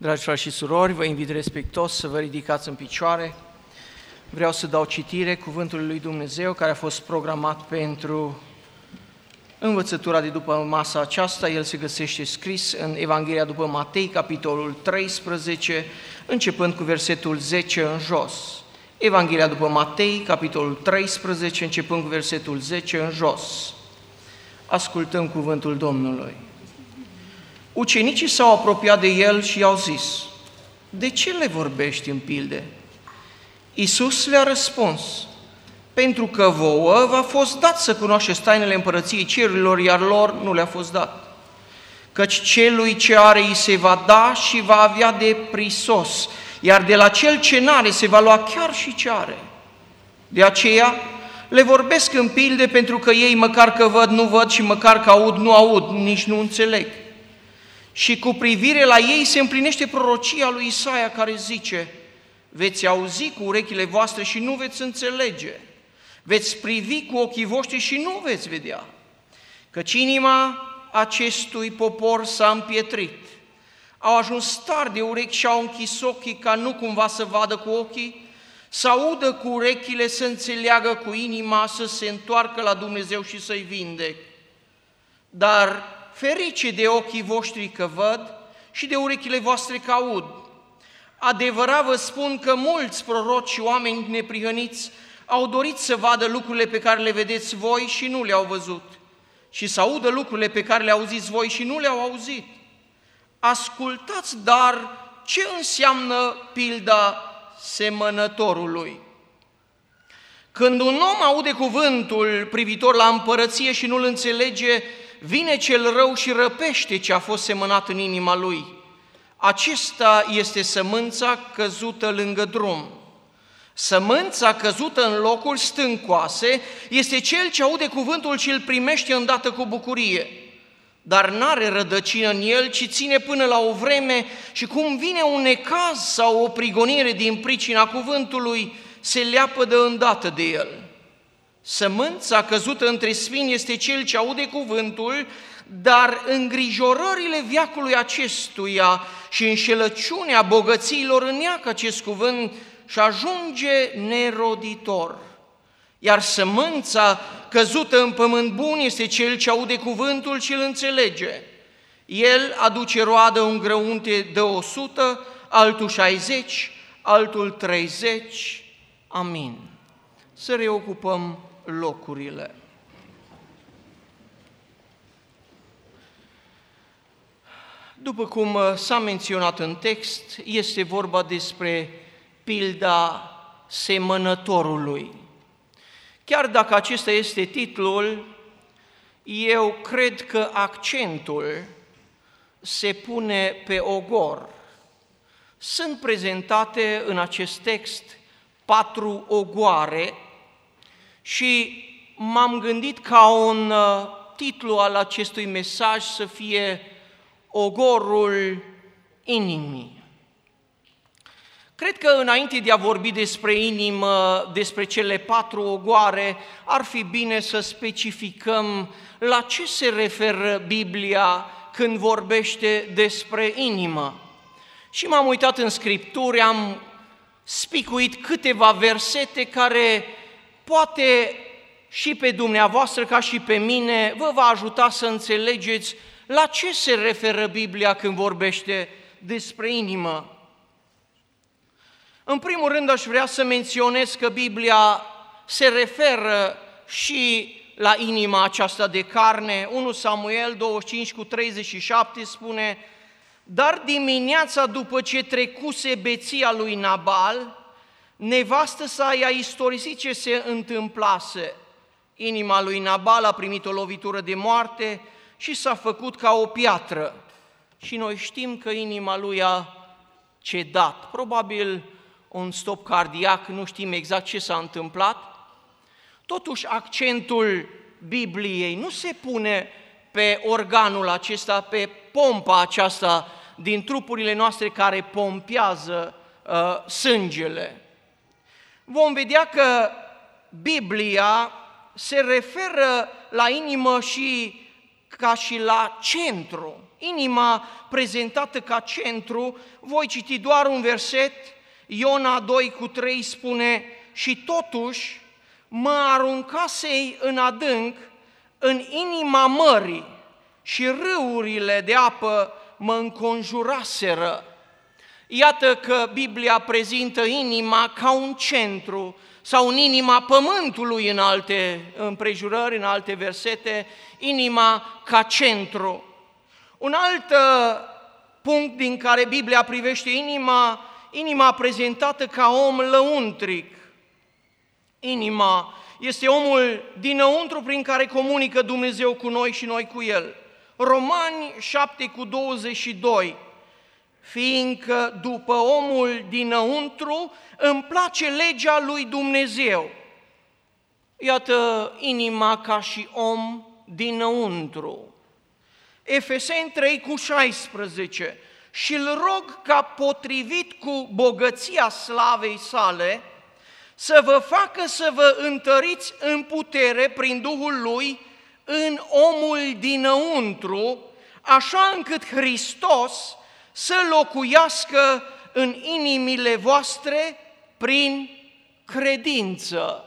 Dragi frați și surori, vă invit respectuos să vă ridicați în picioare. Vreau să dau citire cuvântului lui Dumnezeu care a fost programat pentru învățătura de după masa aceasta. El se găsește scris în Evanghelia după Matei, capitolul 13, începând cu versetul 10 în jos. Evanghelia după Matei, capitolul 13, începând cu versetul 10 în jos. Ascultăm cuvântul Domnului. Ucenicii s-au apropiat de el și i-au zis: „De ce le vorbești în pilde?” Iisus le-a răspuns: „Pentru că vouă v-a fost dat să cunoașteți tainele împărăției cerurilor, iar lor nu le-a fost dat. Căci celui ce are îi se va da și va avea de prisos, iar de la cel ce n-are se va lua chiar și ce are. De aceea le vorbesc în pilde, pentru că ei măcar că văd, nu văd, și măcar că aud, nu aud, nici nu înțeleg. Și cu privire la ei se împlinește prorocia lui Isaia care zice: veți auzi cu urechile voastre și nu veți înțelege, veți privi cu ochii voștri și nu veți vedea. Căci inima acestui popor s-a împietrit, au ajuns tari de urechi și au închis ochii ca nu cumva să vadă cu ochii, să audă cu urechile, să înțeleagă cu inima, să se întoarcă la Dumnezeu și să-i vindec. Dar ferice de ochii voștri că văd și de urechile voastre că aud. Adevărat vă spun că mulți proroci și oameni neprihăniți au dorit să vadă lucrurile pe care le vedeți voi și nu le-au văzut, și să audă lucrurile pe care le auziți voi și nu le-au auzit. Ascultați dar ce înseamnă pilda semănătorului. Când un om aude cuvântul privitor la împărăție și nu-l înțelege, vine cel rău și răpește ce a fost semănat în inima lui. Acesta este sămânța căzută lângă drum. Sămânța căzută în locuri stâncoase este cel ce aude cuvântul și îl primește îndată cu bucurie, dar n-are rădăcină în el, ci ține până la o vreme și cum vine un necaz sau o prigonire din pricina cuvântului, se leapădă îndată de el. Sămânța căzută între spini este cel ce aude cuvântul, dar îngrijorările veacului acestuia și înșelăciunea bogățiilor îneacă acest cuvânt și ajunge neroditor. Iar sămânța căzută în pământ bun este cel ce aude cuvântul și îl înțelege. El aduce roadă un grăunte de 100, altul 60, altul 30. Amin. Să reocupăm locurile. După cum s-a menționat în text, este vorba despre pilda semănătorului. Chiar dacă acesta este titlul, eu cred că accentul se pune pe ogor. Sunt prezentate în acest text 4 ogoare și m-am gândit ca un titlu al acestui mesaj să fie ogorul inimii. Cred că înainte de a vorbi despre inimă, despre cele 4 ogoare, ar fi bine să specificăm la ce se referă Biblia când vorbește despre inimă. Și m-am uitat în Scripturi, am spicuit câteva versete care poate și pe dumneavoastră ca și pe mine vă va ajuta să înțelegeți la ce se referă Biblia când vorbește despre inimă. În primul rând aș vrea să menționez că Biblia se referă și la inima aceasta de carne. 1 Samuel 25:37 spune: „Dar dimineața după ce trecuse beția lui Nabal, nevastă sa i-a istorisit ce se întâmplase. Inima lui Nabal a primit o lovitură de moarte și s-a făcut ca o piatră." Și noi știm că inima lui a cedat, probabil un stop cardiac, nu știm exact ce s-a întâmplat. Totuși, accentul Bibliei nu se pune pe organul acesta, pe pompa aceasta din trupurile noastre care pompează sângele. Vom vedea că Biblia se referă la inimă și ca și la centru. Inima prezentată ca centru, voi citi doar un verset, Iona 2:3 spune: și totuși mă aruncasei în adânc, în inima mării, și râurile de apă mă înconjuraseră. Iată că Biblia prezintă inima ca un centru, sau în inima pământului în alte împrejurări, în alte versete, inima ca centru. Un alt punct din care Biblia privește inima prezentată ca om lăuntric. Inima este omul dinăuntru prin care comunică Dumnezeu cu noi și noi cu El. Romani 7:22, fiindcă după omul dinăuntru îmi place legea lui Dumnezeu. Iată inima ca și om dinăuntru. Efeseni 3:16, și îl rog ca potrivit cu bogăția slavei sale, să vă facă să vă întăriți în putere prin Duhul Lui în omul dinăuntru, așa încât Hristos să locuiască în inimile voastre prin credință.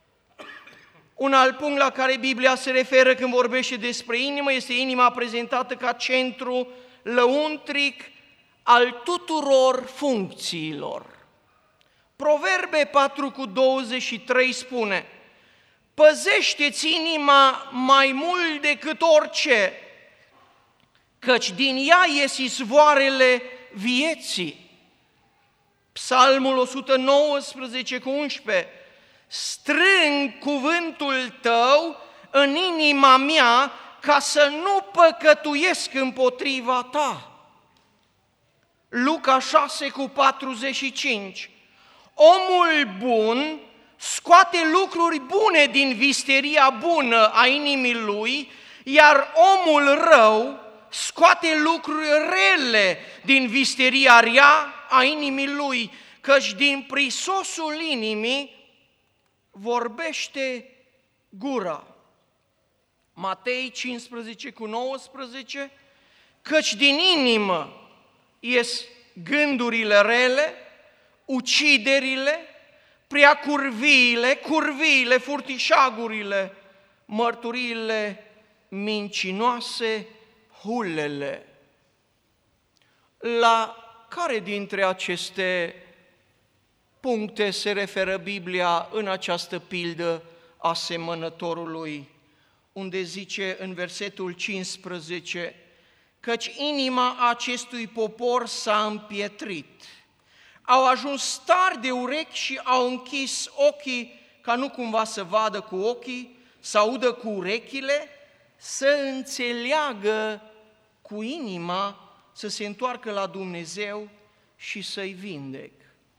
Un alt punct la care Biblia se referă când vorbește despre inimă este inima prezentată ca centru lăuntric al tuturor funcțiilor. Proverbe 4:23 spune: păzește-ți inima mai mult decât orice, căci din ea ies izvoarele vieții. Psalmul 119:11, strâng cuvântul tău în inima mea ca să nu păcătuiesc împotriva ta. Luca 6:45, omul bun scoate lucruri bune din visteria bună a inimii lui, iar omul rău scoate lucruri rele din visteria rea a inimii lui, căci din prisosul inimii vorbește gura. Matei 15:19, căci din inimă ies gândurile rele, uciderile, curviile, furtișagurile, mărturiile mincinoase, hulele. La care dintre aceste puncte se referă Biblia în această pildă a semănătorului, unde zice în versetul 15, căci inima acestui popor s-a împietrit, au ajuns tari de urechi și au închis ochii ca nu cumva să vadă cu ochii, să audă cu urechile, să înțeleagă cu inima, să se întoarcă la Dumnezeu și să-i vindec.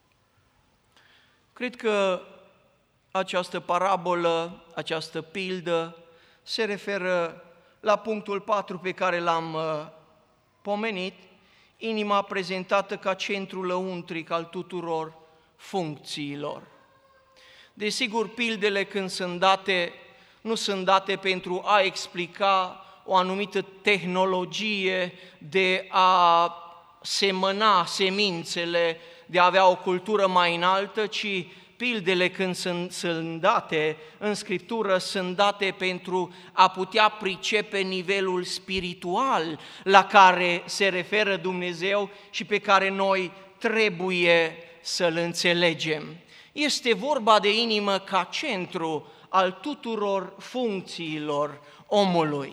Cred că această parabolă, această pildă, se referă la punctul 4 pe care l-am pomenit, inima prezentată ca centru lăuntric al tuturor funcțiilor. Desigur, pildele când sunt date, nu sunt date pentru a explica o anumită tehnologie de a semăna semințele, de a avea o cultură mai înaltă, ci pildele când sunt date în Scriptură sunt date pentru a putea pricepe nivelul spiritual la care se referă Dumnezeu și pe care noi trebuie să-L înțelegem. Este vorba de inimă ca centru al tuturor funcțiilor omului.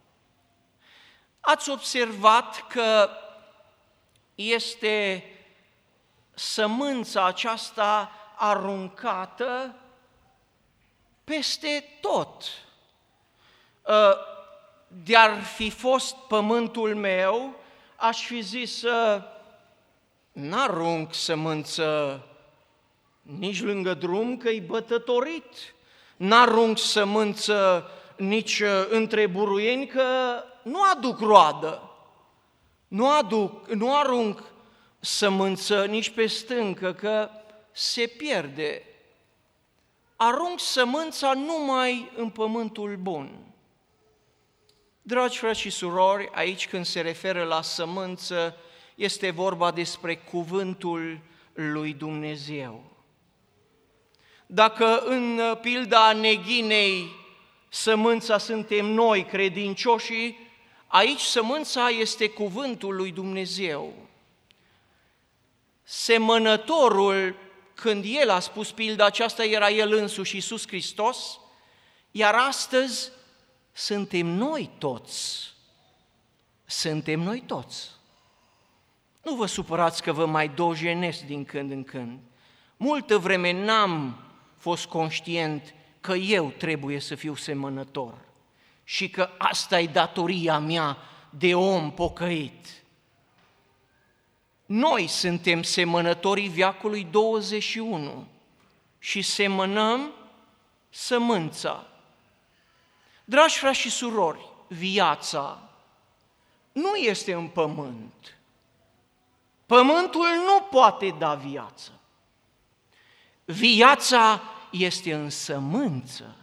Ați observat că este sămânța aceasta aruncată peste tot. De-ar fi fost pământul meu, aș fi zis n-arunc sămânță nici lângă drum, că-i bătătorit, n-arunc sămânță nici între buruieni, că nu aduc roadă, nu arunc sămânță nici pe stâncă, că se pierde. Arunc sămânța numai în pământul bun. Dragi frați și surori, aici când se referă la sămânță, este vorba despre cuvântul lui Dumnezeu. Dacă în pilda neghinei sămânța suntem noi, credincioșii, aici sămânța este cuvântul lui Dumnezeu. Semănătorul, când el a spus pilda aceasta, era el însuși, Iisus Hristos, iar astăzi suntem noi toți. Suntem noi toți. Nu vă supărați că vă mai dojenesc din când în când. Multă vreme n-am fost conștient că eu trebuie să fiu semănător și că asta e datoria mea de om pocăit. Noi suntem semănătorii veacului 21 și semănăm sămânța. Dragi frați și surori, viața nu este în pământ. Pământul nu poate da viață. Viața este în sămânță.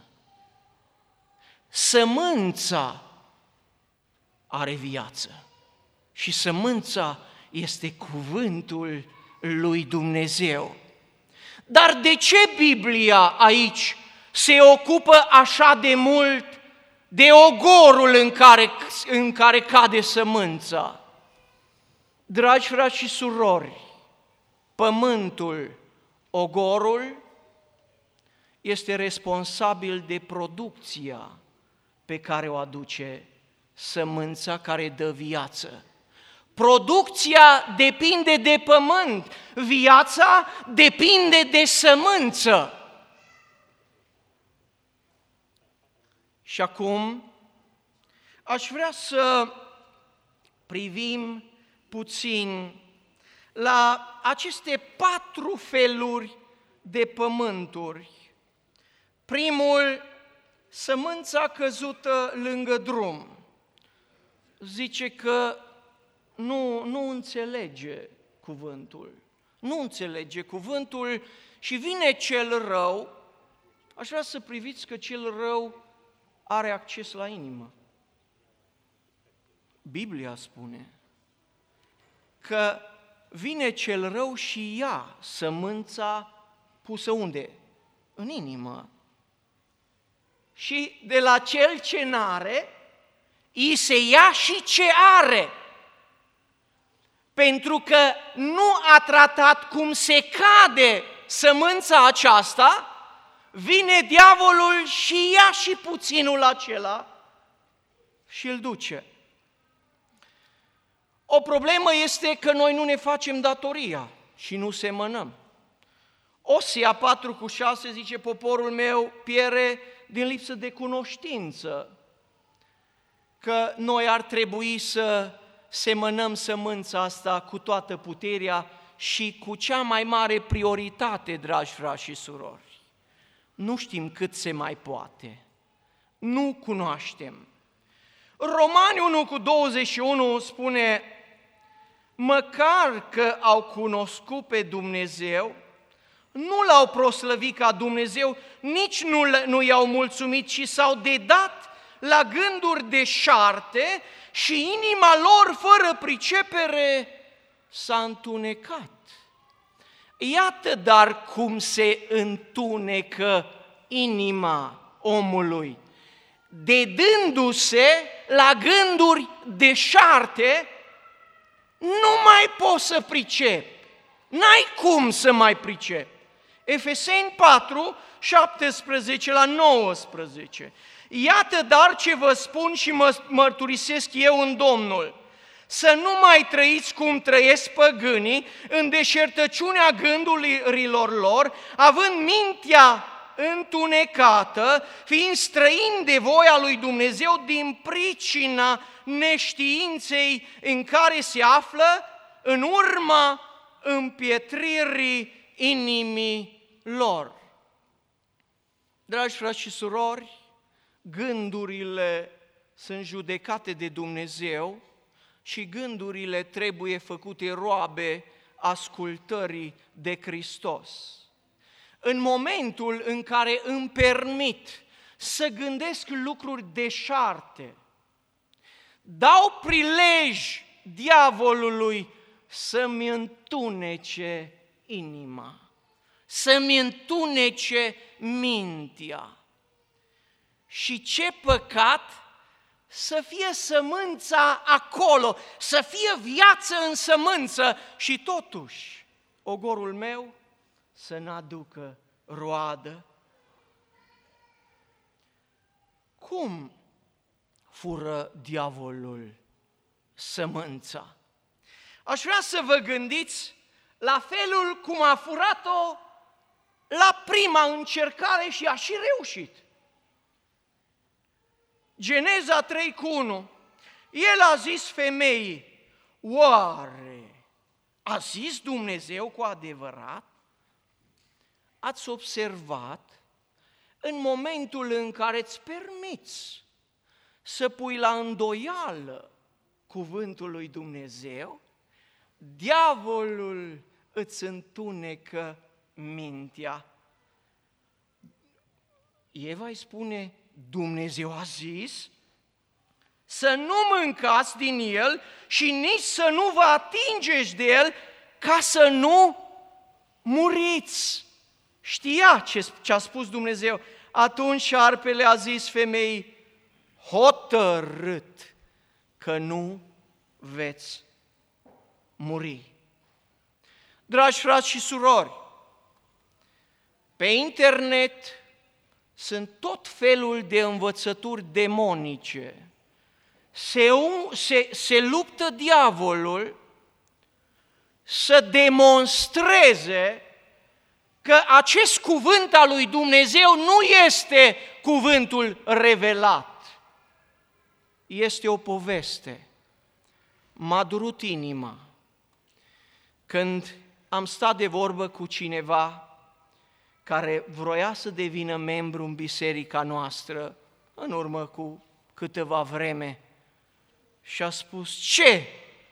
Sămânța are viață și sămânța este cuvântul lui Dumnezeu. Dar de ce Biblia aici se ocupă așa de mult de ogorul în care cade sămânța? Dragi frați și surori, pământul, ogorul, este responsabil de producția pe care o aduce sămânța care dă viață. Producția depinde de pământ, viața depinde de sămânță. Și acum aș vrea să privim puțin la aceste 4 feluri de pământuri. Primul, sămânța căzută lângă drum. Zice că nu înțelege cuvântul. Nu înțelege cuvântul și vine cel rău. Aș vrea să priviți că cel rău are acces la inimă. Biblia spune că vine cel rău și ia sămânța pusă unde? În inimă. Și de la cel ce n-are, îi se ia și ce are. Pentru că nu a tratat cum se cade sămânța aceasta, vine diavolul și ia și puținul acela și îl duce. O problemă este că noi nu ne facem datoria și nu semănăm. Osea 4:6 zice, poporul meu piere din lipsă de cunoștință, că noi ar trebui să semănăm sămânța asta cu toată puterea și cu cea mai mare prioritate, dragi frați și surori. Nu știm cât se mai poate, nu cunoaștem. Romani 1:21 spune, măcar că au cunoscut pe Dumnezeu, nu l-au proslăvit ca Dumnezeu, nici nu i-au mulțumit, ci s-au dedat la gânduri deșarte și inima lor, fără pricepere, s-a întunecat. Iată dar cum se întunecă inima omului, dedându-se la gânduri deșarte, nu mai poți să pricepi, n-ai cum să mai pricepi. Efeseni 4:17-19. Iată dar ce vă spun și mă mărturisesc eu în Domnul, să nu mai trăiți cum trăiesc păgânii, în deșertăciunea gândurilor lor, având mintea întunecată, fiind străini de voia lui Dumnezeu din pricina neștiinței în care se află, în urma împietririi inimii lor. Dragi frați și surori, gândurile sunt judecate de Dumnezeu și gândurile trebuie făcute roabe ascultării de Hristos. În momentul în care îmi permit să gândesc lucruri deșarte, dau prilej diavolului să-mi întunece inima, să-mi întunece mintea. Și ce păcat să fie sămânța acolo, să fie viață în sămânță și totuși ogorul meu să n-aducă roadă. Cum fură diavolul sămânța? Aș vrea să vă gândiți la felul cum a furat-o la prima încercare și a și reușit. Geneza 3:1, el a zis femeii, oare a zis Dumnezeu cu adevărat? Ați observat, în momentul în care îți permiți să pui la îndoială cuvântul lui Dumnezeu, diavolul îți întunecă mintea. Eva îi spune, Dumnezeu a zis să nu mâncați din el și nici să nu vă atingeți de el ca să nu muriți. Știa ce a spus Dumnezeu. Atunci șarpele a zis femeii, hotărât că nu veți muri. Dragi frați și surori, pe internet sunt tot felul de învățături demonice. Se luptă diavolul să demonstreze că acest cuvânt al lui Dumnezeu nu este cuvântul revelat. Este o poveste. M-a durut inima când am stat de vorbă cu cineva care vroia să devină membru în biserica noastră în urmă cu câteva vreme și a spus, ce?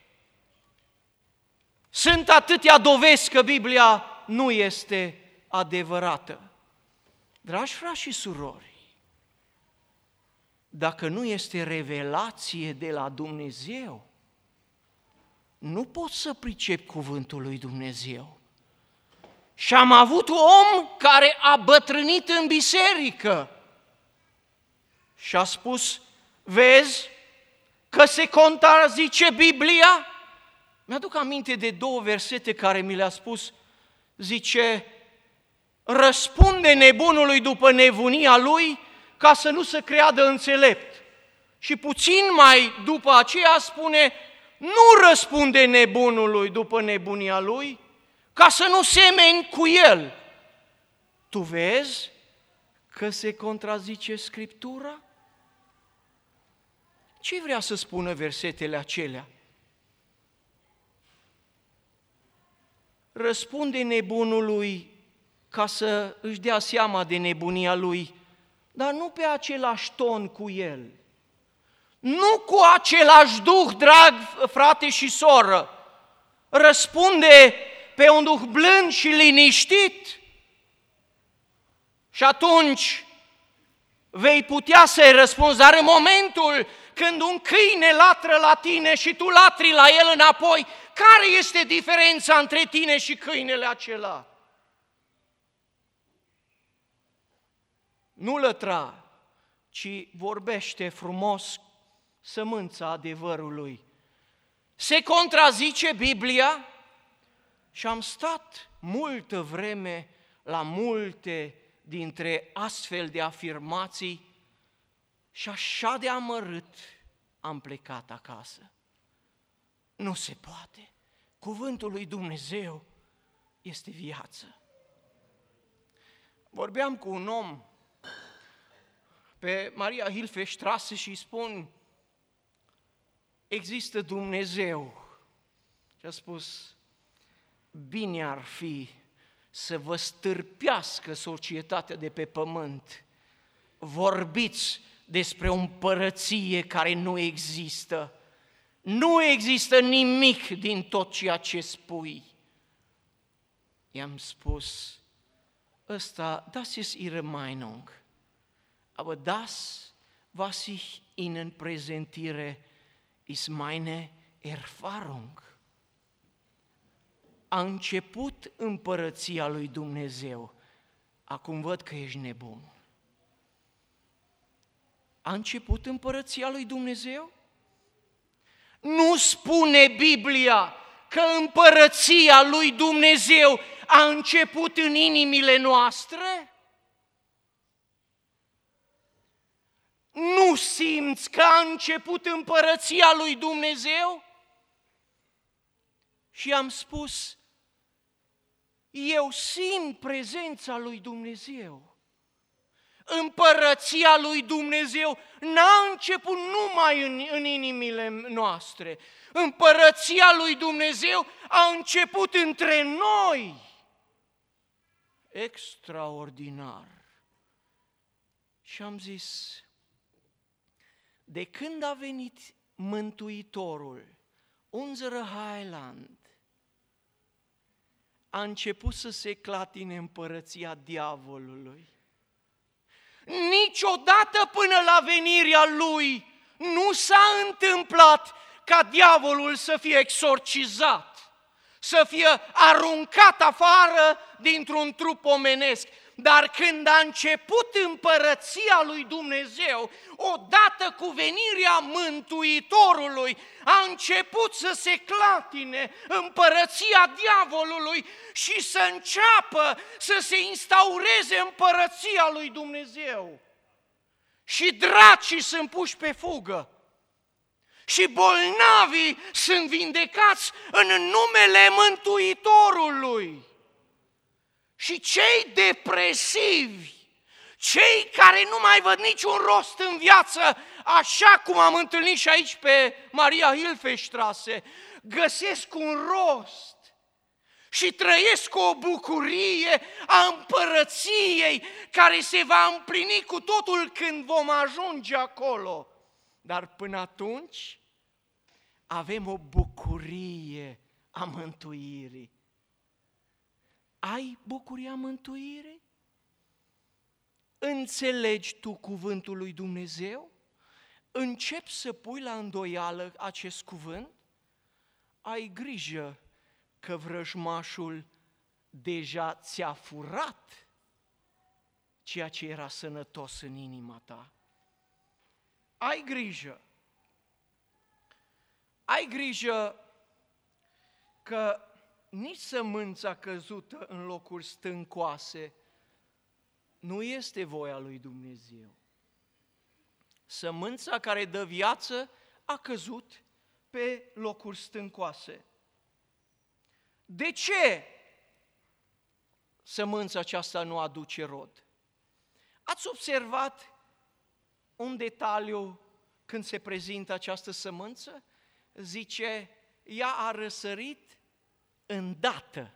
Sunt atâtea dovezi că Biblia nu este adevărată. Dragi frați și surori, dacă nu este revelație de la Dumnezeu, nu poți să pricepi cuvântul lui Dumnezeu. Și am avut un om care a bătrânit în biserică și a spus, vezi că se contrazice Biblia? Mi-aduc aminte de 2 versete care mi le-a spus, zice, răspunde nebunului după nebunia lui ca să nu se creadă înțelept. Și puțin mai după aceea spune, nu răspunde nebunului după nebunia lui ca să nu semeni cu el. Tu vezi că se contrazice Scriptura? Ce vrea să spună versetele acelea? Răspunde nebunului ca să își dea seama de nebunia lui, dar nu pe același ton cu el. Nu cu același duh, drag frate și soră. Răspunde pe un duh blând și liniștit. Și atunci vei putea să-i răspunzi, dar în momentul când un câine latră la tine și tu latri la el înapoi, care este diferența între tine și câinele acela? Nu lătra, ci vorbește frumos sămânța adevărului. Se contrazice Biblia? Și am stat multă vreme la multe dintre astfel de afirmații și așa de amărât am plecat acasă. Nu se poate. Cuvântul lui Dumnezeu este viață. Vorbeam cu un om pe Maria Hilfestrasse și îi spun, există Dumnezeu. Și a spus, bine ar fi să vă stârpească societatea de pe pământ. Vorbiți despre o împărăție care nu există. Nu există nimic din tot ceea ce spui. I-am spus, das ist Ihre Meinung. Aber das, was ich Ihnen präsentiere, ist meine Erfahrung. A început împărăția lui Dumnezeu. Acum văd că ești nebun. A început împărăția lui Dumnezeu? Nu spune Biblia că împărăția lui Dumnezeu a început în inimile noastre? Nu simți că a început împărăția lui Dumnezeu? Și am spus, eu simt prezența lui Dumnezeu. Împărăția lui Dumnezeu n-a început numai în inimile noastre. Împărăția lui Dumnezeu a început între noi. Extraordinar. Și am zis, de când a venit Mântuitorul, Unsere Heiland, a început să se clatine împărăția diavolului. Niciodată până la venirea Lui nu s-a întâmplat ca diavolul să fie exorcizat, să fie aruncat afară dintr-un trup omenesc. Dar când a început împărăția lui Dumnezeu, odată cu venirea Mântuitorului, a început să se clatine împărăția diavolului și să înceapă să se instaureze împărăția lui Dumnezeu. Și dracii sunt puși pe fugă. Și bolnavii sunt vindecați în numele Mântuitorului. Și cei depresivi, cei care nu mai văd niciun rost în viață, așa cum am întâlnit și aici pe Maria Hilfestrasse, găsesc un rost și trăiesc o bucurie a împărăției care se va împlini cu totul când vom ajunge acolo. Dar până atunci avem o bucurie a mântuirii. Ai bucuria mântuirii? Înțelegi tu cuvântul lui Dumnezeu? Începi să pui la îndoială acest cuvânt? Ai grijă că vrăjmașul deja ți-a furat ceea ce era sănătos în inima ta. Ai grijă. Ai grijă că nici sămânța căzută în locuri stâncoase nu este voia lui Dumnezeu. Sămânța care dă viață a căzut pe locuri stâncoase. De ce sămânța aceasta nu aduce rod? Ați observat un detaliu când se prezintă această sămânță? Zice, ea a răsărit îndată.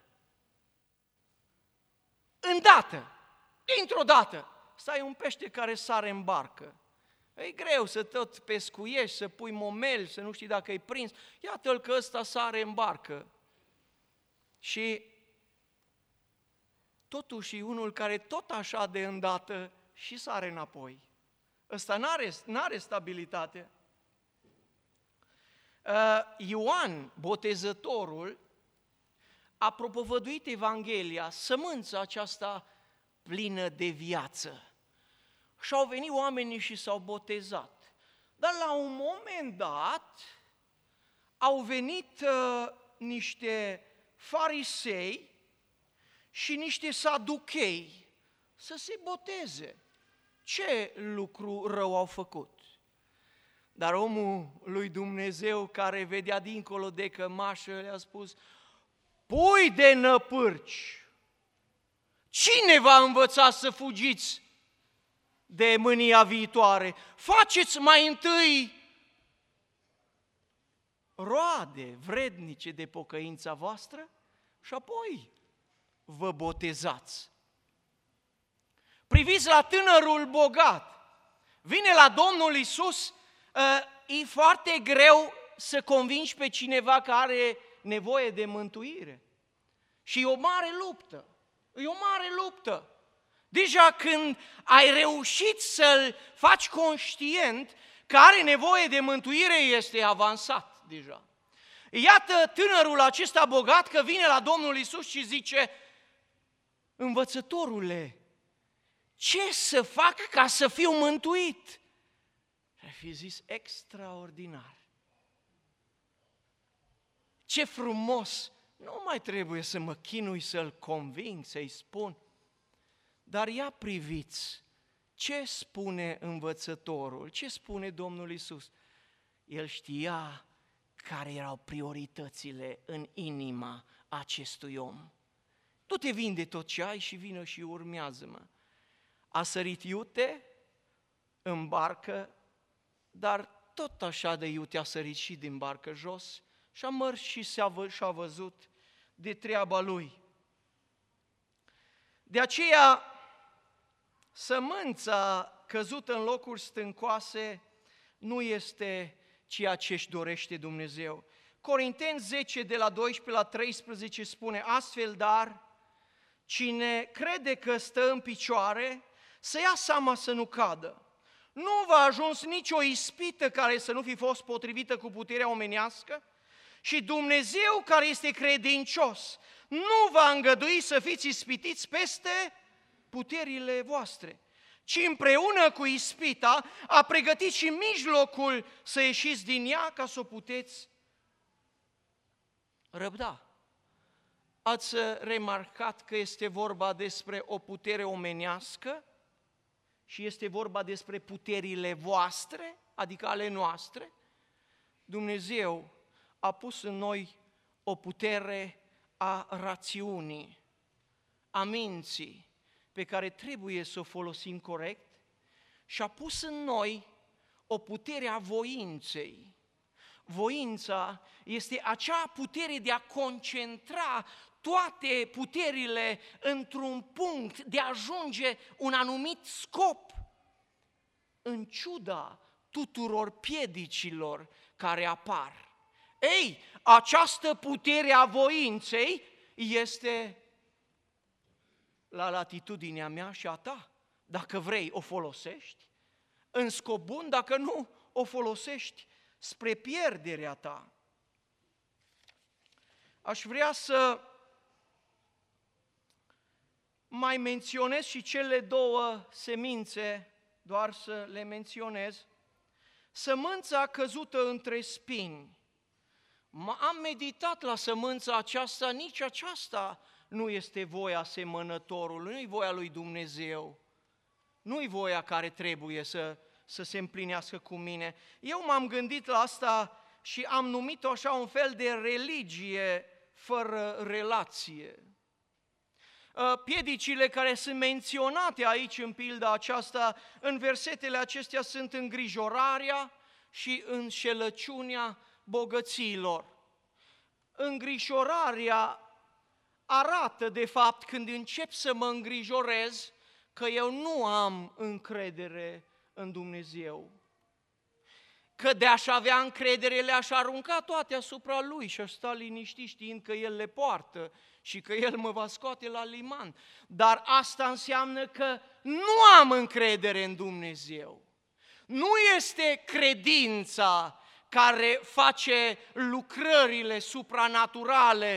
Îndată, dintr-o dată. Stai un pește care sare în barcă. E greu să tot pescuiești, să pui momel, să nu știi dacă e prins. Iată-l că ăsta sare în barcă. Și totuși unul care tot așa de îndată și sare înapoi. Ăsta n-are stabilitate. Ioan, botezătorul, a propovăduit Evanghelia, sămânța aceasta plină de viață. Și au venit oamenii și s-au botezat. Dar la un moment dat au venit niște farisei și niște saduchei să se boteze. Ce lucru rău au făcut? Dar omul lui Dumnezeu care vedea dincolo de cămașă le-a spus, pui de năpârci, cine v-a învățat să fugiți de mânia viitoare? Faceți mai întâi roade vrednice de pocăința voastră și apoi vă botezați. Priviți la tânărul bogat. Vine la Domnul Iisus, e foarte greu să convingi pe cineva că are nevoie de mântuire. Și e o mare luptă. E o mare luptă. Deja când ai reușit să-l faci conștient că are nevoie de mântuire este avansat deja. Iată tânărul acesta bogat că vine la Domnul Iisus și zice: învățătorule, ce să fac ca să fiu mântuit? Ar fi zis: extraordinar! Ce frumos! Nu mai trebuie să mă chinui să-l conving, să-i spun. Dar ia priviți, ce spune învățătorul? Ce spune Domnul Iisus? El știa care erau prioritățile în inima acestui om. Tu te vinde tot ce ai și vină și urmează-mă. A sărit iute în barcă, dar tot așa de iute a sărit și din barcă jos și a mers și și-a văzut de treaba lui. De aceea, sămânța căzută în locuri stâncoase nu este ceea ce își dorește Dumnezeu. Corinteni 10, de la 12 la 13 spune: astfel, dar, cine crede că stă în picioare, să ia seama să nu cadă. Nu v-a ajuns nicio ispită care să nu fi fost potrivită cu puterea omenească și Dumnezeu, care este credincios, nu va îngădui să fiți ispitiți peste puterile voastre, ci împreună cu ispita a pregătit și mijlocul să ieșiți din ea ca să o puteți răbda. Ați remarcat că este vorba despre o putere omenească și este vorba despre puterile voastre, adică ale noastre? Dumnezeu a pus în noi o putere a rațiunii, a minții, pe care trebuie să o folosim corect, și a pus în noi o putere a voinței. Voința este acea putere de a concentra toate puterile într-un punct, de a ajunge un anumit scop, în ciuda tuturor piedicilor care apar. Ei, această putere a voinței este la latitudinea mea și a ta. Dacă vrei, o folosești în scop bun, dacă nu, o folosești spre pierderea ta. Aș vrea să mai menționez și cele două semințe, doar să le menționez. Sămânța căzută între spini. Am meditat la sămânța aceasta, nici aceasta nu este voia semănătorului, nu-i voia lui Dumnezeu, nu-i voia care trebuie să se împlinească cu mine. Eu m-am gândit la asta și am numit-o așa un fel de religie fără relație. Piedicile care sunt menționate aici în pilda aceasta, în versetele acestea, sunt îngrijorarea și înșelăciunea bogăților. Îngrijorarea arată, de fapt, când încep să mă îngrijorez, că eu nu am încredere în Dumnezeu. Că de a-și avea încredere le-aș arunca toate asupra Lui și aș sta liniștit știind că El le poartă și că El mă va scoate la liman. Dar asta înseamnă că nu am încredere în Dumnezeu. Nu este credința care face lucrările supranaturale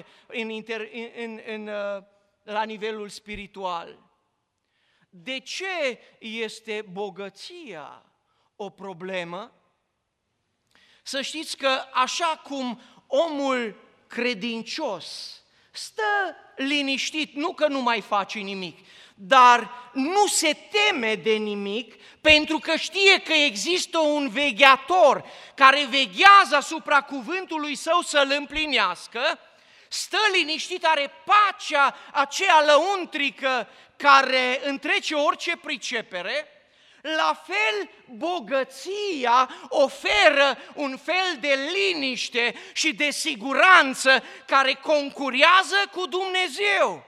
la nivelul spiritual. De ce este bogăția o problemă? Să știți că așa cum omul credincios stă liniștit, nu că nu mai face nimic, dar nu se teme de nimic, pentru că știe că există un vegheator care veghează asupra cuvântului său să-l împlinească, stă liniștit, are pacea aceea lăuntrică care întrece orice pricepere. La fel, bogăția oferă un fel de liniște și de siguranță care concurează cu Dumnezeu.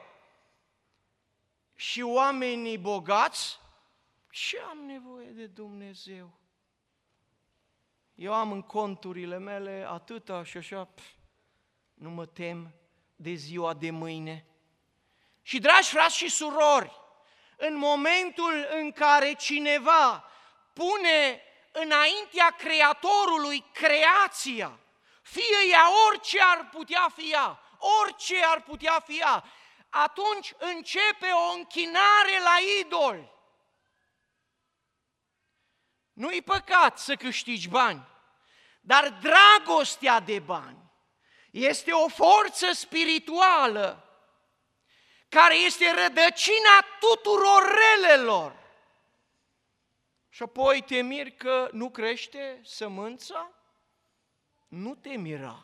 Și oamenii bogați, și am nevoie de Dumnezeu. Eu am în conturile mele atâta și așa, nu mă tem de ziua de mâine. Și dragi frați și surori, în momentul în care cineva pune înaintea Creatorului creația, fie ea orice ar putea fi ea, orice ar putea fi ea, atunci începe o închinare la idol. Nu-i păcat să câștigi bani, dar dragostea de bani este o forță spirituală care este rădăcina tuturor relelor. Și apoi te miri că nu crește sămânța? Nu te mira.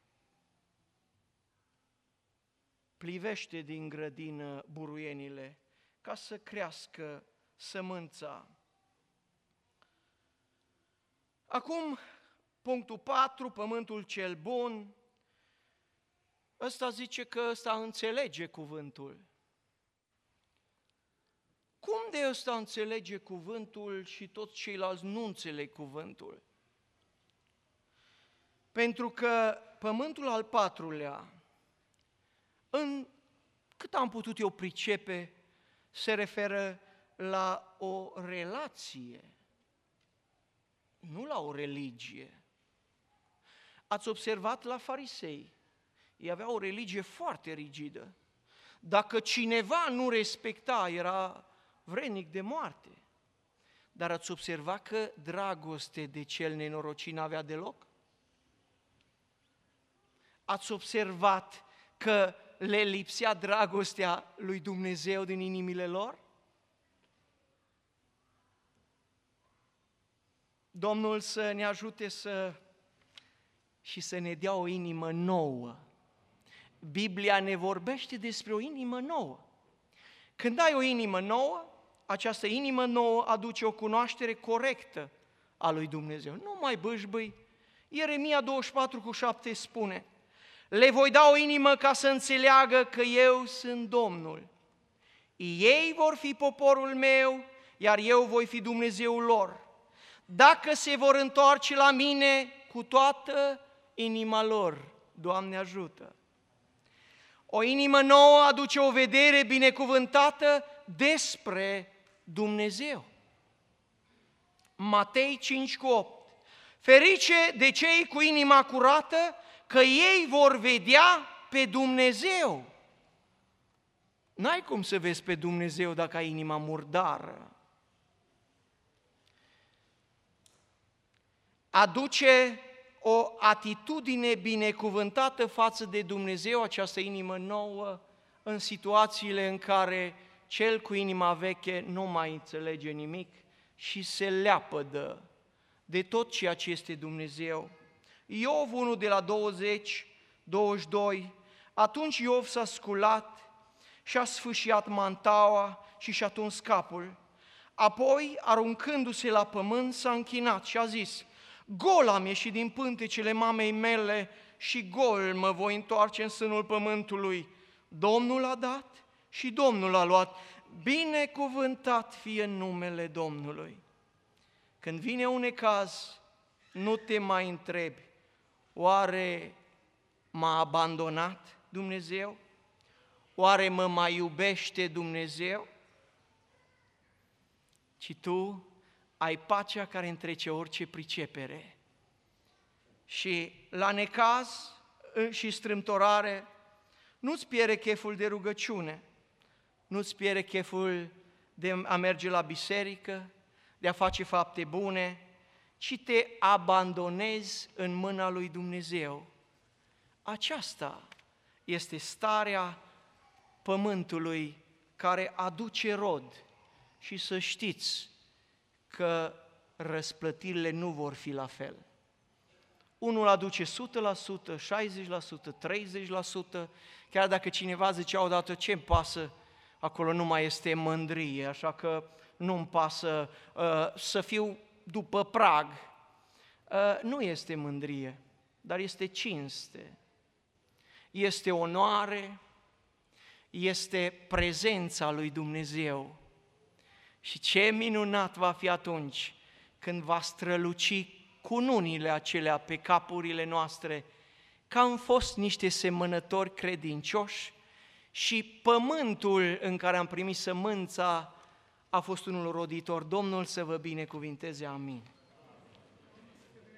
Plivește din grădină buruienile ca să crească sămânța. Acum, punctul 4, pământul cel bun. Ăsta zice că ăsta înțelege cuvântul. Cum de ăsta înțelege cuvântul și toți ceilalți nu înțeleg cuvântul? Pentru că pământul al 4-lea, în cât am putut eu pricepe, se referă la o relație, nu la o religie. Ați observat la farisei, ei aveau o religie foarte rigidă. Dacă cineva nu respecta, era vrednic de moarte. Dar ați observat că dragoste de cel nenorocit n-avea deloc? Ați observat că le lipsea dragostea lui Dumnezeu din inimile lor? Domnul să ne ajute și să ne dea o inimă nouă. Biblia ne vorbește despre o inimă nouă. Când ai o inimă nouă, această inimă nouă aduce o cunoaștere corectă a lui Dumnezeu. Nu mai bâșbâi. Ieremia 24:7 spune: le voi da o inimă ca să înțeleagă că eu sunt Domnul. Ei vor fi poporul meu, iar eu voi fi Dumnezeul lor. Dacă se vor întoarce la mine cu toată inima lor, Doamne ajută! O inimă nouă aduce o vedere binecuvântată despre Dumnezeu. Matei 5:8. Ferice de cei cu inima curată, că ei vor vedea pe Dumnezeu. N-ai cum să vezi pe Dumnezeu dacă ai inima murdară. Aduce o atitudine binecuvântată față de Dumnezeu, această inimă nouă, în situațiile în care cel cu inima veche nu mai înțelege nimic și se leapădă de tot ceea ce este Dumnezeu. Iov 1 de la 20-22, atunci Iov s-a sculat și-a sfâșiat mantaua și și-a tuns capul. Apoi, aruncându-se la pământ, s-a închinat și a zis: gol am ieșit din pântecele mamei mele și gol mă voi întoarce în sânul pământului. Domnul a dat și Domnul a luat. Binecuvântat fie numele Domnului. Când vine un necaz, nu te mai întrebi: oare m-a abandonat Dumnezeu? Oare mă mai iubește Dumnezeu? Ci tu ai pacea care întrece orice pricepere. Și la necaz și strâmtorare nu-ți pierde cheful de rugăciune, nu-ți pierde cheful de a merge la biserică, de a face fapte bune, ci te abandonezi în mâna lui Dumnezeu. Aceasta este starea pământului care aduce rod. Și să știți că răsplătirile nu vor fi la fel. Unul aduce 100%, 60%, 30%, chiar dacă cineva zicea odată: ce-mi pasă, acolo nu mai este mândrie, așa că nu-mi pasă să fiu după prag. Nu este mândrie, dar este cinste, este onoare, este prezența lui Dumnezeu. Și ce minunat va fi atunci când va străluci cununile acelea pe capurile noastre, că am fost niște semănători credincioși și pământul în care am primit sămânța a fost unul roditor. Domnul să vă binecuvinteze, amin.